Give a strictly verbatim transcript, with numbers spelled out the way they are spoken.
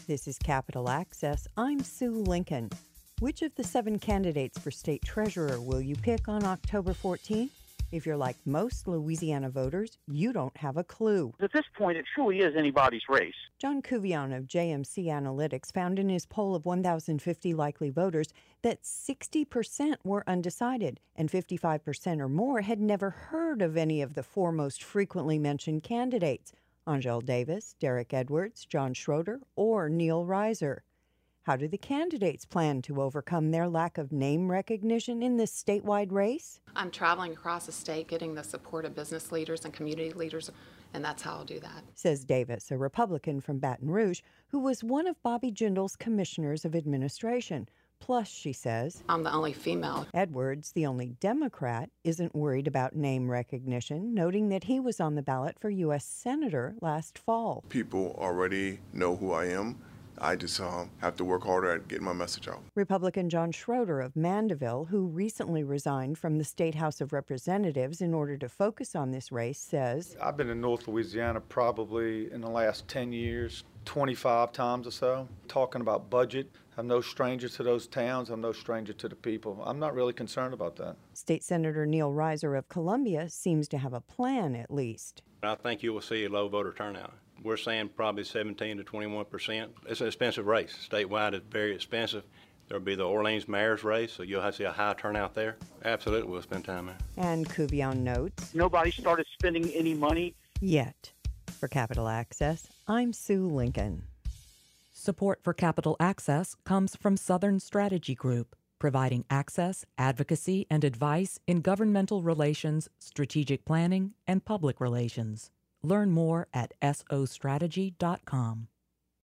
This is Capital Access. I'm Sue Lincoln. Which of the seven candidates for state treasurer will you pick on October fourteenth? If you're like most Louisiana voters, you don't have a clue. At this point, it truly is anybody's race. John Couvion of J M C Analytics found in his poll of one thousand fifty likely voters that sixty percent were undecided and fifty-five percent or more had never heard of any of the four most frequently mentioned candidates: Angel Davis, Derek Edwards, John Schroeder, or Neil Reiser. How do the candidates plan to overcome their lack of name recognition in this statewide race? I'm traveling across the state getting the support of business leaders and community leaders, and that's how I'll do that. Says Davis, a Republican from Baton Rouge, who was one of Bobby Jindal's commissioners of administration. Plus, she says, I'm the only female. Edwards, the only Democrat, isn't worried about name recognition, noting that he was on the ballot for U S Senator last fall. People already know who I am. I just uh, have to work harder at getting my message out. Republican John Schroeder of Mandeville, who recently resigned from the State House of Representatives in order to focus on this race, says, I've been in North Louisiana probably in the last ten years, twenty-five times or so, talking about budget. I'm no stranger to those towns. I'm no stranger to the people. I'm not really concerned about that. State Senator Neil Reiser of Columbia seems to have a plan, at least. I think you will see a low voter turnout. We're saying probably seventeen to twenty-one percent. It's an expensive race. Statewide, it's very expensive. There'll be the Orleans mayor's race, so you'll have to see a high turnout there. Absolutely, we'll spend time there. And Couvion notes, Nobody started spending any money yet. For Capital Access, I'm Sue Lincoln. Support for Capital Access comes from Southern Strategy Group, providing access, advocacy, and advice in governmental relations, strategic planning, and public relations. Learn more at S O strategy dot com.